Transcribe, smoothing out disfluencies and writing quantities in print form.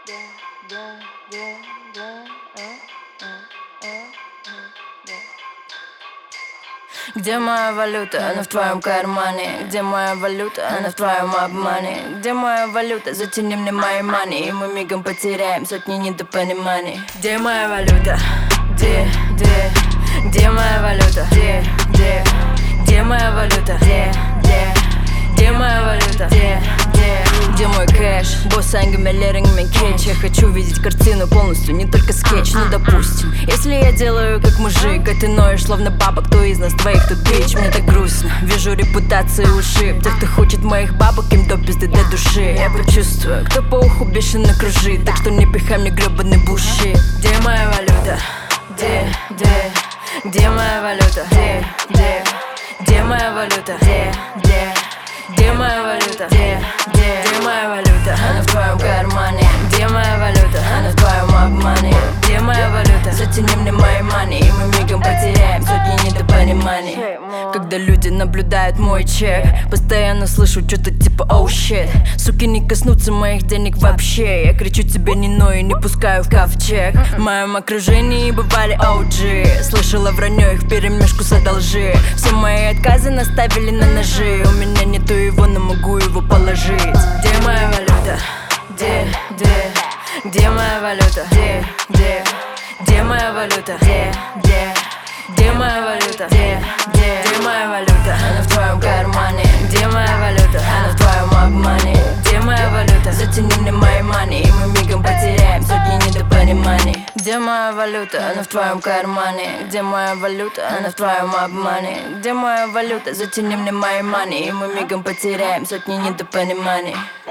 Где моя валюта? Она в твоем кармане. Где моя валюта? Она в твоем обмане. Где моя валюта? Затяни мне мои мани, и мы мигом потеряем сотни недопониманий. Где моя валюта? Где моя валюта? Где моя валюта? Где моя валюта? Где мой кэш? Босс ангелеринг кетч. Я хочу видеть картину полностью, не только скетч. Ну допустим, если я делаю как мужик, а ты ноешь словно баба, кто из нас двоих тут бич? Мне так грустно, вижу репутацию ушиб тех, кто хочет моих бабок, им до пизды для души. Я почувствую, кто по уху бешено кружит, так что не пихай мне гребаный буши. Где моя валюта? Где моя валюта? Где моя валюта? Где моя валюта? Где моя валюта? Она в твоем кармане. Где моя валюта? Она в твоем обмане. Где моя валюта? Затяни мне мои мани, и мы мигом потеряем сотни недопониманий. Когда люди наблюдают мой чек, постоянно слышу что-то типа «оу щит». Суки не коснутся моих денег вообще. Я кричу тебе не ной и не пускаю в ковчег. В моем окружении бывали OG. Слышала вранье их вперемешку с одолжи. Все мои отказы наставили на ножи. У меня нету его, но могу его положить. Где моя валюта? Где моя валюта? Где моя валюта? Где моя валюта? Где моя валюта? Она в твоем кармане. Где моя валюта? Она в твоем обмане. Где моя валюта? Затяни мне мои мани, и мы мигом потеряем сотни недопониманий. Где моя валюта? Она в твоем кармане. Где моя валюта? Она в твоем обмане. Где моя валюта? Затяни мне мои мани, и мы мигом потеряем сотни недопониманий.